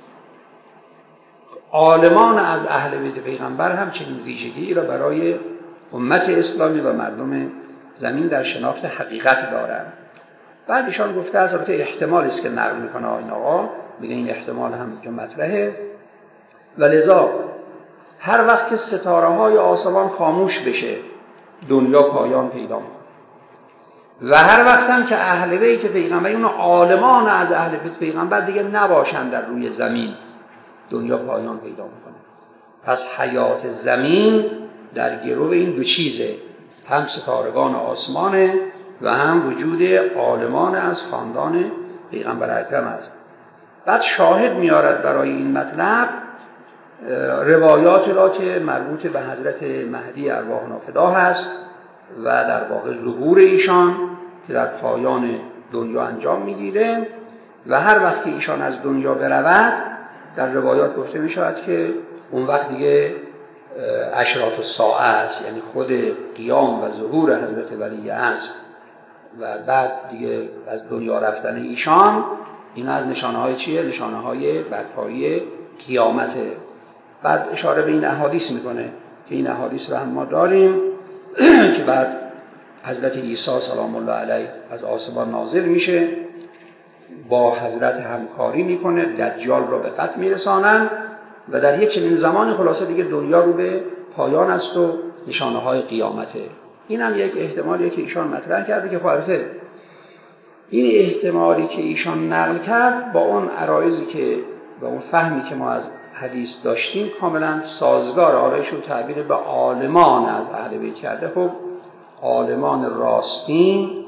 عالمان از اهل بیت پیغمبر هم چنین ویژگی را برای امت اسلامی و مردم زمین در شناخت حقیقت دارند. بعد ایشان گفته از البته احتمال است که نقل میکنه این آقا، میگه این احتمال هم اینجا مطرحه، ولذا هر وقت که ستاره های آسمان خاموش بشه دنیا پایان پیدا میکنه و هر وقت هم که اهل بیت پیغمبر، اون عالمان از اهل بیت پیغمبر دیگه نباشن در روی زمین، دنیا پایان پیدا میکنه. پس حیات زمین در گرو این دو چیزه، هم ستارگان آسمانه و هم وجود عالمان از خاندان پیغمبر اکرم است. بعد شاهد میارد برای این مطلب روایات را که مربوط به حضرت مهدی ارواح نافدا هست و در واقع ظهور ایشان که در پایان دنیا انجام میگیره و هر وقت که ایشان از دنیا برود در روایات گفته میشود که اون وقت دیگه اشراط الساعه است، یعنی خود قیام و ظهور حضرت ولی است و بعد دیگه از دنیا رفتن ایشان. این از نشانه های چیه؟ نشانه های برپایی قیامته. بعد اشاره به این احادیث میکنه که این احادیث رو هم ما داریم که بعد حضرت عیسی سلام الله علیه از آسمان نازل میشه، با حضرت همکاری میکنه، دجال رو به قتل میرسانن و در یک چنین زمان خلاصه دیگه دنیا رو به پایان است و نشانه های قیامته. این هم یک احتمالیه که ایشان مطرح کرده که خلاصه این احتمالی که ایشان نقل کرد با اون عرایضی که با اون فهمی که ما از حدیث داشتیم کاملا سازگار. آرایشون تعبیر به عالمان از اهل بیت کرده. خب عالمان راستین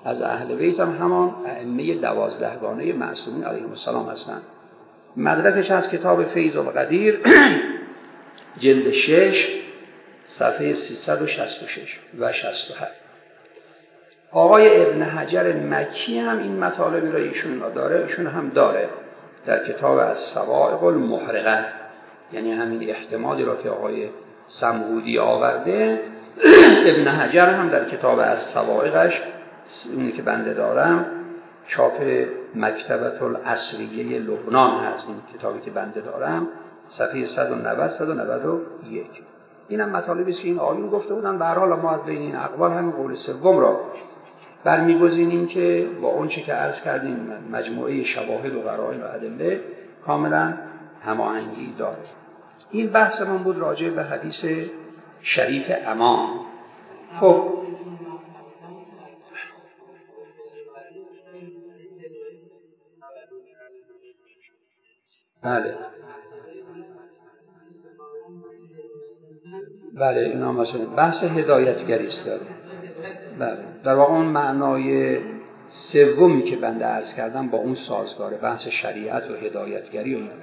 از اهل بیت هم همان ائمه 12 گانه معصومین علیهم السلام هستند. مدرکش از کتاب فیض القدیر جلد 6 صفحه 366 و 67. آقای ابن حجر مکی هم این مطالبی را ایشون هم داره در کتاب الصواعق المحرقه، یعنی همین احتمالی را که آقای سمهودی آورده ابن حجر هم در کتاب الصواعقش، اونی که بنده دارم چاپ مکتبة العصریه لبنان هست، این کتابی که بنده دارم صفحه 190-191. این هم مطالبی است که این آیون گفته بودن. به هر حال ما از بین این اقوال همین قول سوم را برمیگزینیم که با اون چه که عرض کردیم مجموعه شواهد و قرائن و ادله کاملا هماهنگی داره. این بحث من بود راجع به حدیث شریف امان. خب بله اینا مثلا بحث هدایتگری است داره. بله در واقع اون معنای سومی که بنده عرض کردم با اون سازگاره، بحث شریعت و هدایتگری و اینا.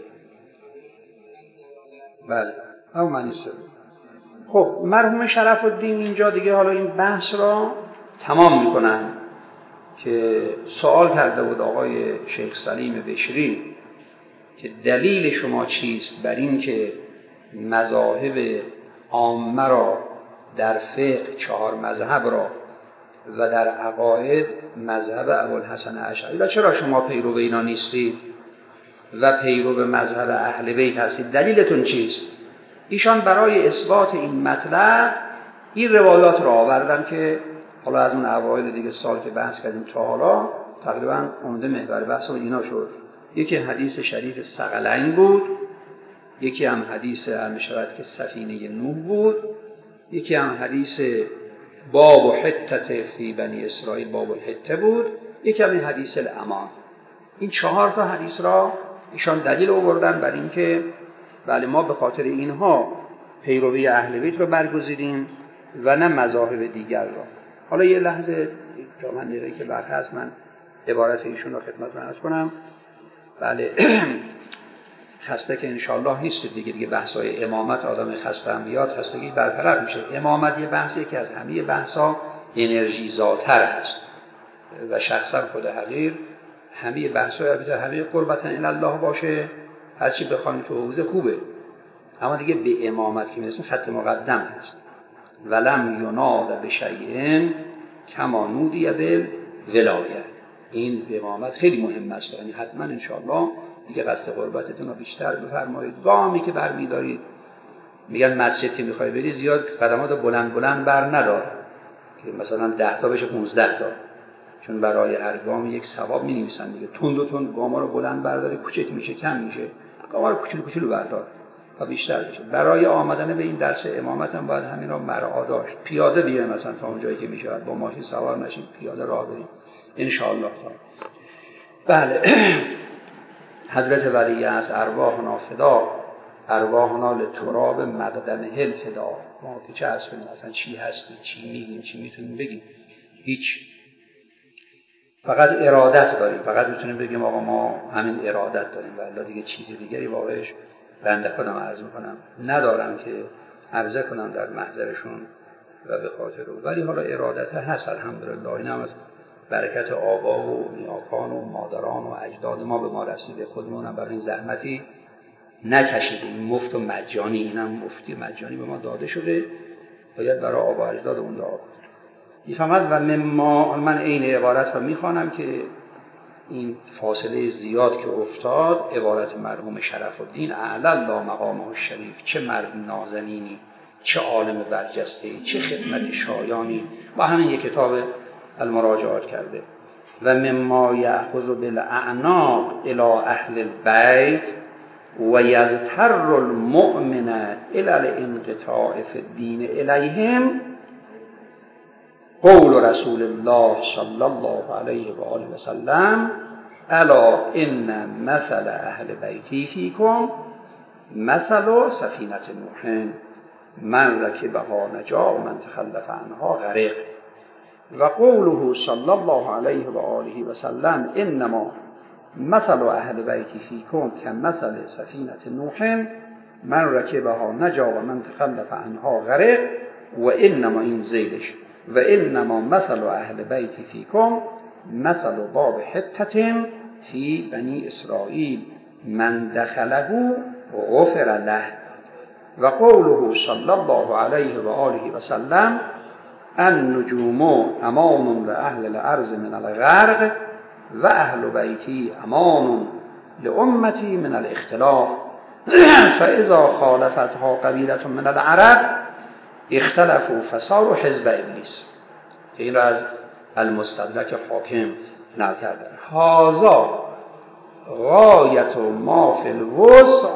بله همون معنی سوم. خب مرحوم شرف الدین اینجا دیگه حالا این بحث را تمام میکنن که سوال کرده بود آقای شیخ سلیم بشری که دلیل شما چیست بر این که مذاهب عامه را در فقه 4 مذهب را و در عقاید مذهب ابوالحسن اشعری و چرا شما پیرو اینا نیستید و پیرو مذهب اهل بیت هستید، دلیلتون چیست؟ ایشان برای اثبات این مطلب این روایات را آوردن که حالا از اون اوایل دیگه سال که بحث کردیم تا حالا تقریبا عمده محور بحث اینا شد. یکی حدیث شریف ثقلین بود، یکی هم حدیث المشورت که سفینه نوح بود، یکی هم حدیث باب و حتت فی بنی اسرائیل باب الحته بود، یکی هم حدیث الامان. این 4 تا حدیث را ایشان دلیل آوردن بر این که بله ما به خاطر اینها پیروی اهل بیت رو برگزیدیم و نه مذاهب دیگر را. حالا یه لحظه تا من نیروی که برخ هست من عبارت ایشون رو خدمتتون عرض کنم. بله خسته که انشالله نیست دیگه بحث‌های امامت آدم خسته هم بیاد خستگی برطرف میشه. امامت یه بحثی که از همه بحث‌ها انرژی زاتر است و شخصا خود حقیر همه بحث‌های البته همه قربتن الی الله باشه هرچی بخوایم تو حوزه خوبه، اما دیگه به امامت که میرسیم خط مقدم هست. ولم یناد بشیء کما نودی بالولایه. این امامت خیلی مهم است، یعنی حتما انشاءالله دیگه قصد قربتتون رو بیشتر بفرمایید. گامی که برمیدارید میگن مسجد که میخوای بری زیاد قدمات بلند بلند بر ندار که مثلا 10 تا بشه 15 تا، چون برای هر گام یک ثواب می‌نویسن دیگه. تند و تند گاما رو بلند برداری کوچک میشه کم میشه، گاما رو کوچولو کوچولو بردار تا بیشتر بشه. برای آمدن به این درس امامت هم باید همین رو مراعا داشت. پیاده بیایم مثلا تا اون جایی که میشه، با ماشین سوار نشیم پیاده راه بریم ان شاء الله. بله حضرت ولی از ارواحنا فدا، ارواحنا لتراب مقدمه الفدا. ما که چه هستیم مثلا چی هستیم چی میگیم چی میتونیم بگیم؟ هیچ، فقط ارادت داریم، فقط میتونیم بگیم آقا ما همین ارادت داریم و الا دیگه چیز دیگری واقعش بنده خودم عرض میکنم ندارم که عرضه کنم در محضرشون و به خاطر رو، ولی حالا ارادت هست الحمدلله. این هم از برکت آقا و نیاکان و مادران و اجداد ما به ما رسیده. خودمون هم برای این زحمتی نکشیدیم، مفت و مجانی، اینم مفتی مجانی به ما داده شده، باید برای آقا اجداد اون دعا کنیم. میفهمد و من این عبارت رو میخوانم که این فاصله زیاد که افتاد، عبارت مرحوم شرف الدین اعلی الله مقامه الشریف، چه مرد نازنینی، چه عالم برجسته‌ای، چه خدمت شایانی، با همین یک کتاب المراجعات کرده. و مما یأخذ بالاعناق الی اهل البیت و یضطر المؤمن الی الانقطاع فی الدین الیهم قول رسول الله صلی الله علیه و آله و سلم الا ان مثل اهل بیتی فیکم مثل سفینه نوح من رکبها نجا و من تخلف عنها غرق. و قوله صلی الله علیه و آله و سلم انما مثل اهل بیتی فیکم کمثل سفینة نوح من رکبها نجا و من تخلف عنها غرق و انما این زیدش و انما مثل اهل بیتی فیکم مثل باب حتة فی بنی اسرائیل من دخله و غفر له و قوله صلی الله علیه و آله و سلم النجوم امان لأهل الارض من الغرق و اهل بیتی امان لامتی من الاختلاف فاذا خالفتها قبیلة من العرب اختلفوا فصاروا حزب ابلیس. این را از المستدرک حاکم نقل کرده. هذا غایت ما فی الوسع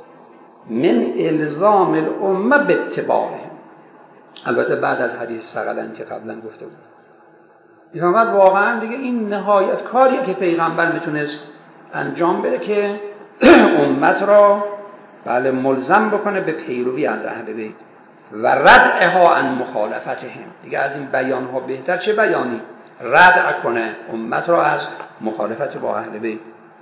من الزام الامه باتباعهم. البته بعد از حدیث ثقلین که قبلا گفته بود. پیغمبر واقعا دیگه این نهایت کاریه که پیغمبر میتونست انجام بده که امت را بله ملزم بکنه به پیروی از اهل بیت و ردعها عن مخالفتهم. دیگه از این بیان ها بهتر چه بیانی؟ ردع کنه امت را از مخالفت با اهل بیت.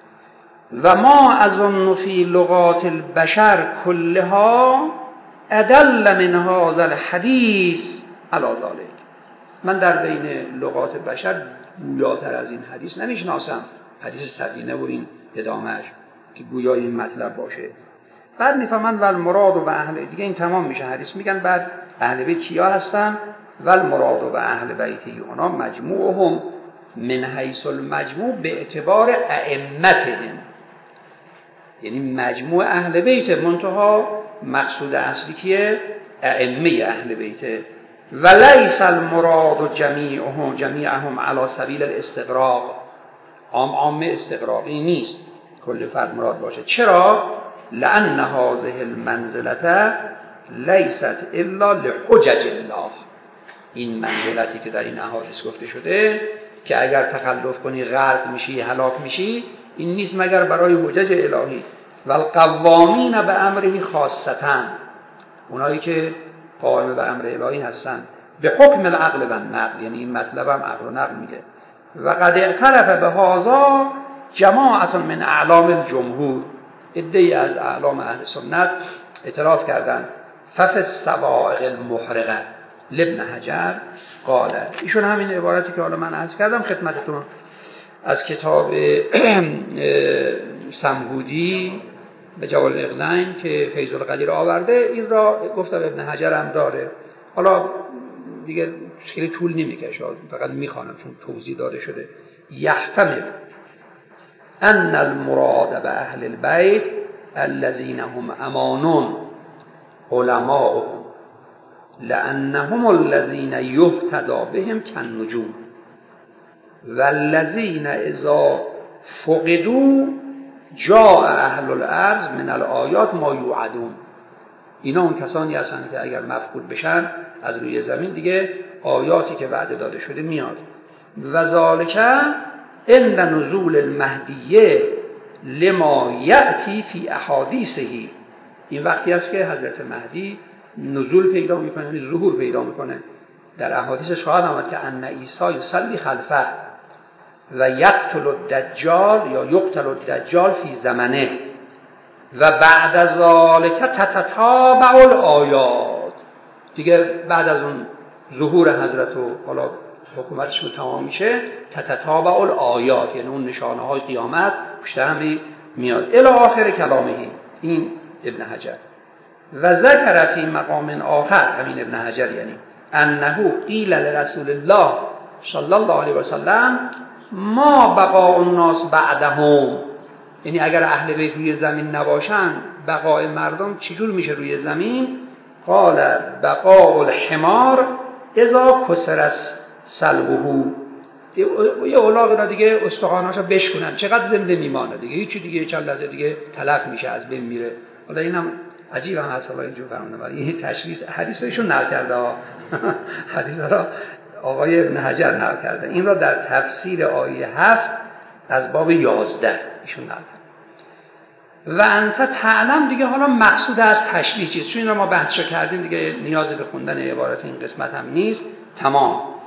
و ما اظن فی لغات البشر کلها ادل من هذا الحدیث علی ذلک. من در بین لغات بشر گویاتر از این حدیث نمیشناسم. حدیث سفینه و این ادامهش که گویا این مطلب باشه. بعد میفهمن ول مراد و اهل دیگه این تمام میشه حدیث. میگن بعد اهل بیت کیا هستن؟ ول مراد و اهل بیتی اونا مجموعهم من حیث المجموع به اعتبار ائمتهم، یعنی مجموع اهل بیت، منتها مقصود اصلی کیه؟ ائمه اهل بیت. ولیس المراد جمیعهم علی سبیل الاستغراق، عام استغراقی نیست کل فرد مراد باشه. چرا؟ لأن هذه المنزلة لیست الا لحجج الله. این منزلتی که در این احادیث گفته شده که اگر تخلف کنی غرق میشی هلاک میشی، این نیست مگر برای حجج الهی. و القوامین به امره خاصتا، اونایی که قائم به امر الهی هستن به حکم العقل و نقل، یعنی این مطلب هم عقل و نقل میگه. و قد اعترف به هذا جماعت من اعلام الجمهور، عده‌ای از اعلام اهل سنت اعتراف کردن. ففی الصواعق المحرقه لابن حجر قال، ایشون همین عبارتی که حالا من عرض کردم خدمتتون از کتاب سمهودی به جوال الاقنین که فیض القدیر آورده، این را گفتم ابن حجر هم داره. حالا دیگه خیلی طول نمیکشه، فقط میخوانم چون توضیح داده شده. یحتمل ان المراد به اهل البیت الذين هم امانون علماؤهم لانهم الذين يهتدى بهم كالنجوم والذين اذا فقدوا جاء اهل الارض من الآیات ما یوعدون. اینا اون کسانی هستند که اگر مفقود بشن از روی زمین دیگه آیاتی که وعده داده شده میاد. و ذالک عند نزول المهدیه لما یأتی فی احادیثه. این وقتی است که حضرت مهدی نزول پیدا میکنه، یعنی ظهور پیدا میکنه. در احادیث خواهد آمد که ان عیسی یصلی خلفه و یقتل الدجال یا یقتل الدجال فی زمنه و بعد از ذالک تتتابع الآیات. دیگه بعد از اون ظهور حضرت و حالا حکومتش تمام میشه، تتتابع الآیات، یعنی اون نشانه های قیامت پشت هم میاد. الی آخر کلامه. این ابن حجر. و ذکر فی مقام آخر، همین ابن حجر یعنی انه قیل لرسول الله صلی الله علیه و سلم ما بقاء الناس بعدهم، یعنی اگر اهل بیت روی زمین نباشن بقای مردم چجور میشه روی زمین؟ قال بقاء الحمار اذا کسر صلبه، یه الاغ را دیگه استخواناشو بشکنن چقدر زنده میمانه دیگه، هیچی دیگه چند لحظه دیگه تلف میشه، از بین میره. حالا اینم عجیب هم هست، حالا اینجور فرمونه ولی این تشریح حدیثشون نقل کرده حدیث را آقای ابن حجر نقل کرده. این را در تفسیر آیه 7 از باب 11 ایشون نقل کرده. و انت تعلم دیگه حالا مقصود از تشریح چیست؟ چون این را ما بحثش کردیم دیگه، نیاز به خوندن عبارت این قسمت هم نیست. تمام.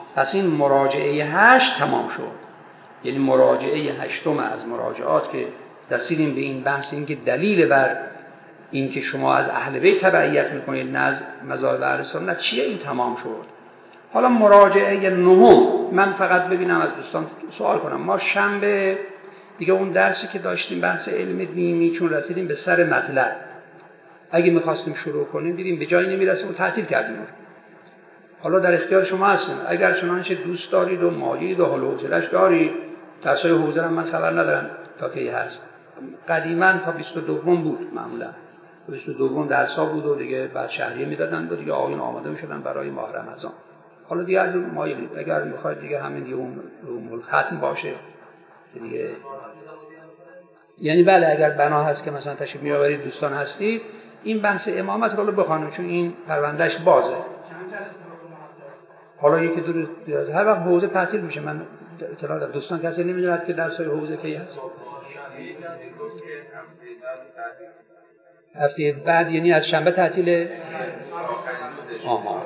پس این مراجعه 8 تمام شد. یعنی مراجعه 8 از مراجعات که رسیدیم به این بحث، این که دلیل بر این که شما از اهل بیت تبعیت میکنید نه از مذاهب اهل سنت چیه، این تمام شد. حالا مراجعه 9 من فقط ببینم از دوستان سوال کنم. ما شنبه دیگه اون درسی که داشتیم بحث علم دینی، چون رسیدیم به سر مطلب، اگه میخواستیم شروع کنیم دیدیم به جایی نمیرسیم و تعطیل کردیم. حالا در اختیار شما هستیم، اگر چنانچه دوست دارید و مایلید و حال و حوصله‌اش دارید. درسای حوزه هم من خبر ندارم تا کی هست. قدیما تا 22 بود معمولا. 22 درسا بود و دیگه بعد شهریه میدادن و دیگه آقایون آماده میشدن برای ماه رمضان. حالا دیگه از مایلید اگر میخواید دیگه همین دیگه اون ختم باشه دیگه. یعنی بله اگر بنا هست که مثلا تشریف میآورید دوستان هستید این بحث امامت رو بخوانید چون این پروندهش بازه. حالا یکی دو روز هر وقت حوزه تعطیل میشه. من اطلاع دارم دوستان کسی نمیدونه که درسای حوزه کی هست. هفته بعد یعنی از شنبه تعطیله. آها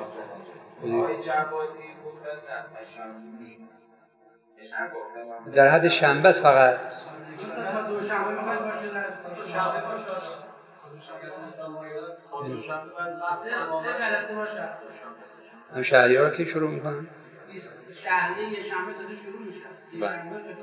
در حد شنبه فقط. هم شهریه که شروع میکنن؟ شهریه یه شنبه داده شروع میشه.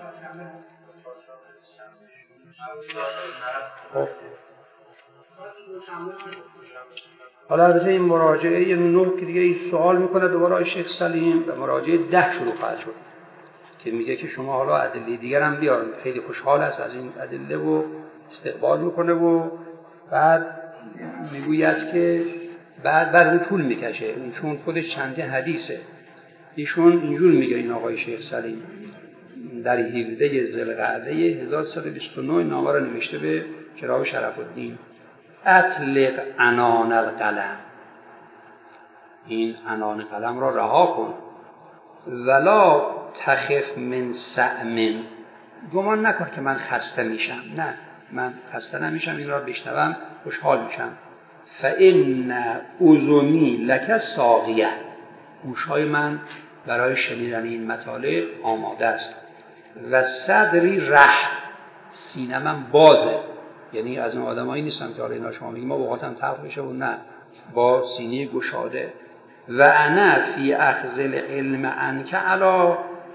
حالا البته این مراجعه 9 که دیگه این سوال میکنه دوباره آقای شیخ سلیم و مراجعه 10 شروع خواهد شد که میگه که شما حالا ادله دیگر هم بیارید. خیلی خوشحال است از این ادله و استقبال میکنه و بعد میگوید که بعد اون طول میکشه چون خودش چند حدیثه. ایشون اینجور میگه این آقای شیخ سلیم در 17 ذوالقعده 1329 نامه رو نوشته به چراغ شرف الدین: اطلق عنان القلم، این عنان قلم را رها کن، ولا تخف من سأم، گمان نکن که من خسته میشم. نه من خسته نمیشم، این را بشنوم خوشحال میشم. فإن اذنی لک ساقیه، گوشهای من برای شنیدن این مطالب آماده است. و صدری رح، سینه من بازه، یعنی از اون آدمایی نیستم که حالا اینا شما میگیم ما وقتم تلخ بشه و نه، با سینه گشاده. و انا فی اخذ العلم عنک علی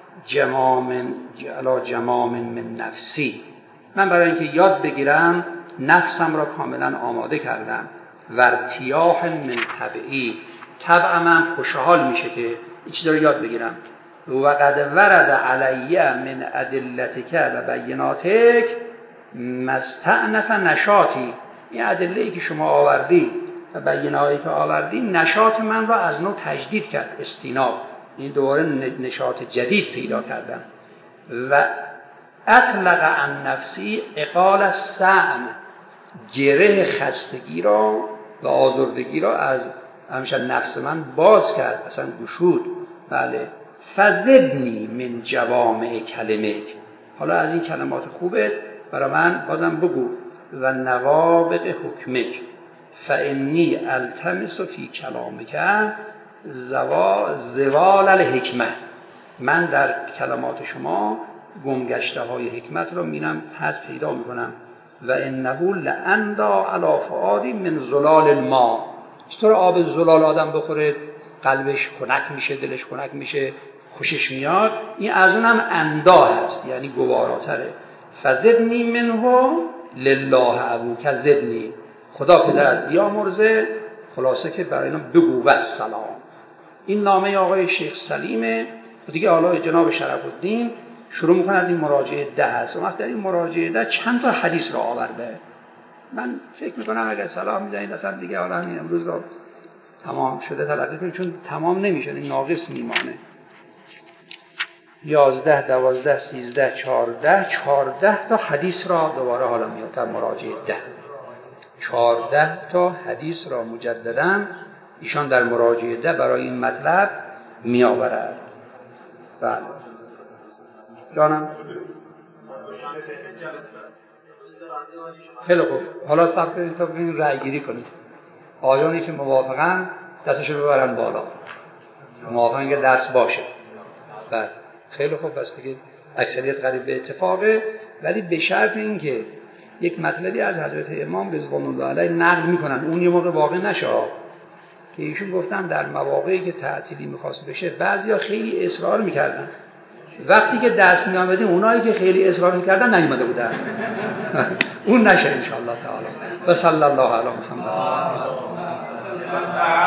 جمام من نفسی، من برای اینکه یاد بگیرم نفسم را کاملا آماده کردم. و ارتیاح من طبعی، طبع من خوشحال میشه که این چیز رو یاد بگیرم. و قد ورد علی من ادلتک و بیناتک مستأنف نشاطی، این ادله‌ای که شما آوردی و بینایی که آوردی نشاط من را از نو تجدید کرد، استیناب، این دوباره نشاط جدید پیدا کردم. و اطلق عن نفسی اقال السعم، گره خستگی را و آزردگی را از همیشه نفس من باز کرد، اصلا گشود. بله. فزدنی من جوامع کلمک، حالا از این کلمات خوبت برای من بازم بگو. و نوابق حکمک، فانی التمس فی کلامک زوال الحکمه، من در کلمات شما گمگشته های حکمت رو میرم پس پیدا میکنم. و انه لاندا علی فؤادی من زلال الماء، چطور آب زلال آدم بخوره قلبش خنک میشه، دلش خنک میشه، خوشش میاد، این از اونم اندا هست، یعنی گواراتره. فزدنی منه لله ابوک زدنی، خدا پدرت بیامرزه، خلاصه که برای اینا بگو و سلام. این نامه آقای شیخ سلیمه و دیگه حالا جناب شرف الدین شروع میکنه از این مراجعه 10 هست. وقت در این مراجعه 10 چند تا حدیث را آورده. من فکر میکنم اگر صلاح میزنید اصلا دیگه حالا همین امروز را تمام شده تلقی کنید، چون تمام نمیشه، این ناقص میمانه. 11 12 13 14 تا حدیث را دوباره حالا میاد در مراجعه 10. 14 تا حدیث را مجددا ایشان در مراجعه 10 برای این مطلب می آورد. بله جانم خیلی خوب. حالا صبر کنید تا ببینید رأی گیری کنید. آیانی که موافقن دستشو ببرن بالا، موافقن که درس باشه. بله خیلی خوب، پس دیگه اکثریت قریب به اتفاقه، ولی به شرط اینکه یک مطلبی از حضرت امام رضوان الله علیه نقل میکنن اون یه موقع واقع نشه، که ایشون گفتن در مواقعی که تعطیلی میخواست بشه بعضیا خیلی اصرار میکردن، وقتی که دست میآمدیم اونایی که خیلی اصرار میکردن نیومده بودن. اون نشه ان شاء الله تعالی. و صلی الله علی محمد.